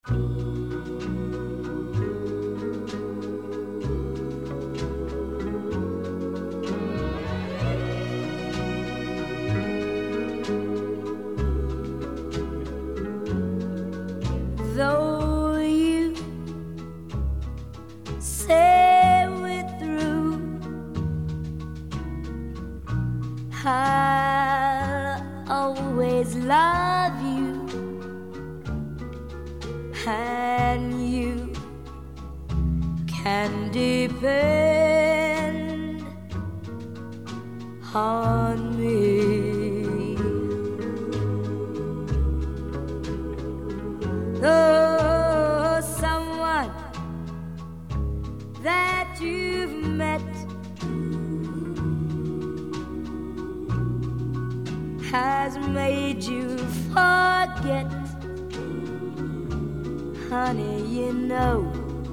Though you say we're through, I'll always love you, and you can depend on me. Oh, someone that you've met has made you forget, honey, you know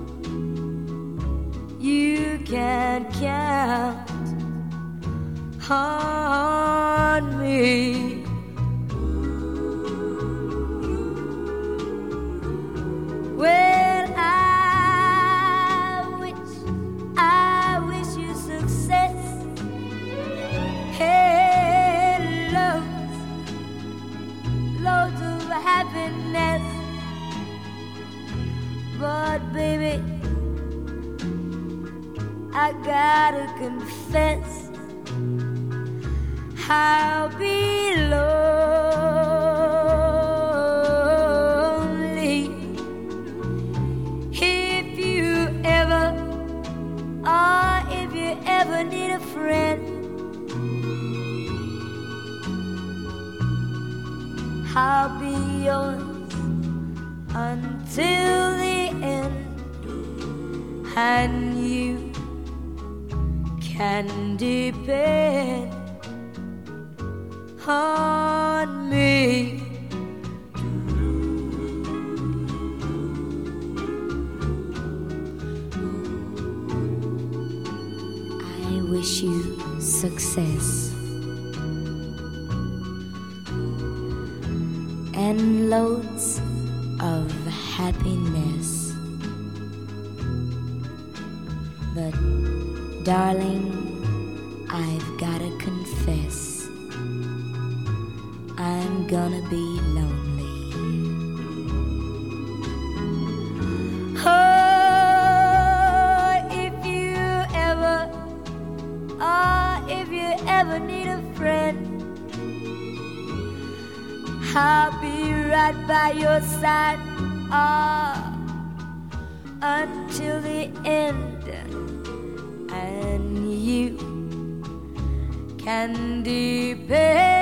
you can count on me. Well, I wish you success. Hey, loads of happiness. But baby, I gotta confess, I'll be lonely if you ever need a friend. I'll be yours until the end, and you can depend on me. I wish you success and loads of happiness. But darling, I've gotta confess, I'm gonna be lonely. Oh, if you ever need a friend, I'll be right by your side, until the end, and you can depend